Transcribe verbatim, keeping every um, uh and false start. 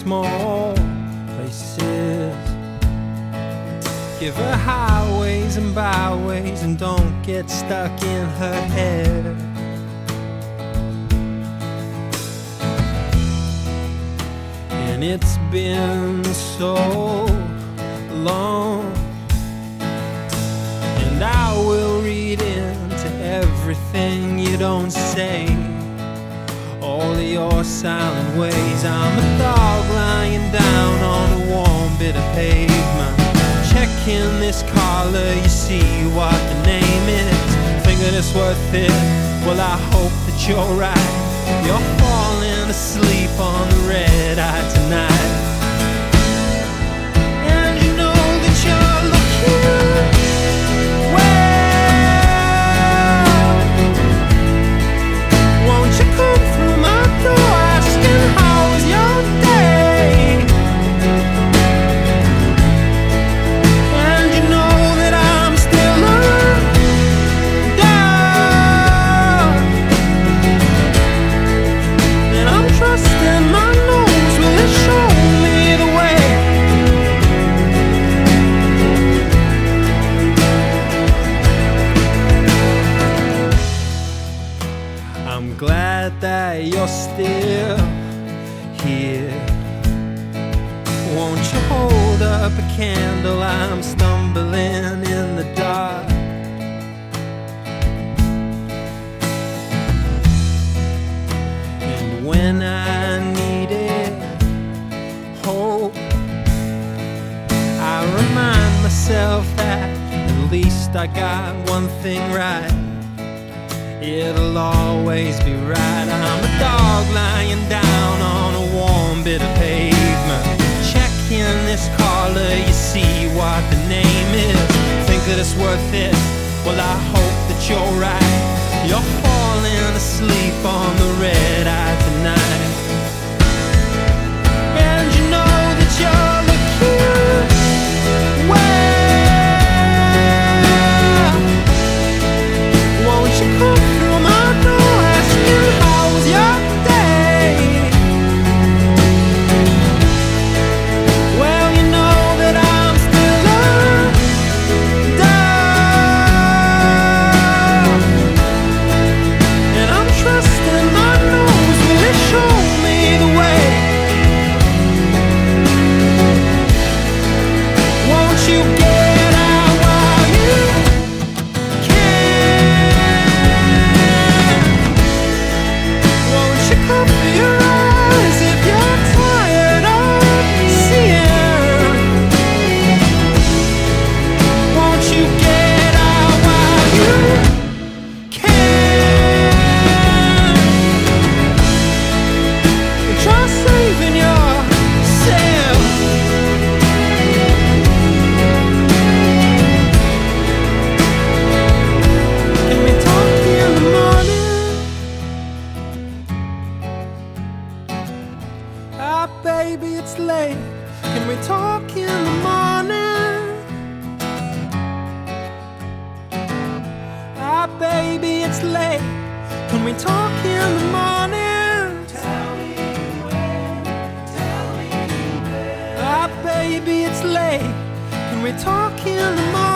small places. Give her highways and byways and don't get stuck in her head. And it's been so long, and I will read into everything you don't say, all of your silent ways. I'm a dog lying down on a warm bit of pavement, checking this collar, you see what the name is. Think that it's worth it? Well, I hope that you're right. You're falling asleep on the red eye tonight, and you know that you're looking well. Won't you come through my door asking how was your day? And you know that I'm still undone, and I'm trusting my nose will it show me the way. I'm glad that you're still here. Won't you hold up a candle? I'm stumbling in the dark. And when I needed hope, I remind myself that at least I got one thing right. It'll always be right. I'm a dog lying down on a warm bit of pavement, checking this collar, you see what the name is. Think that it's worth it? Well, I hope that you're right. You're falling asleep on the red eye tonight, and you know that you're looking well. Won't you come through my door asking how was your day? Well, you know that I'm still undone, and I'm trusting my nose will it show me the way. Won't you get out while you can? Won't you cover your eyes if you're tired of seeing? Won't you get out while you can? Try saving yourself. Can we talk in the morning? Ah, baby, it's late. Can we talk in the morning? Ah, baby, it's late. Can we talk in the morning? Tell me when, tell me when. Ah, baby, it's late. Can we talk in the morning?